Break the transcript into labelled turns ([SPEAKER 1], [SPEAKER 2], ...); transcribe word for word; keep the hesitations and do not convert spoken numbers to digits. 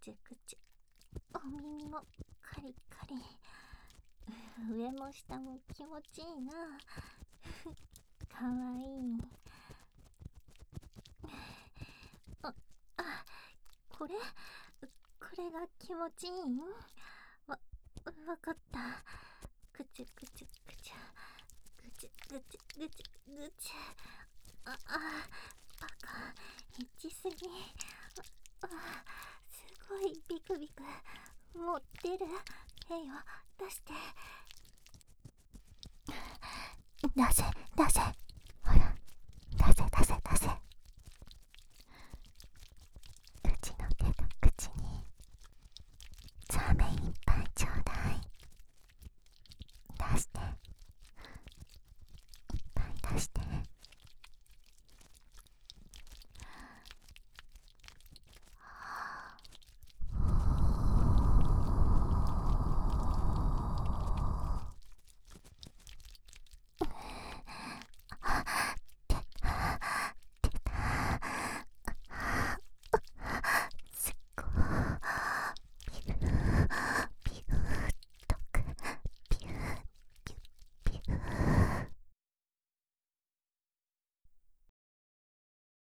[SPEAKER 1] ちゅくちゅ。お耳もカリカリ。上も下も気持ちいいな。かわいい。あ、あ、これこれが気持ちいいん？わ、わかった。ぐちゅぐちゅぐちゅ。ぐちゅぐちゅぐちゅぐちゅ。あ、あ、バカ、エッチすぎ。あ、すごいビクビク。もう出る？えいよ、出して。出せ、出せ。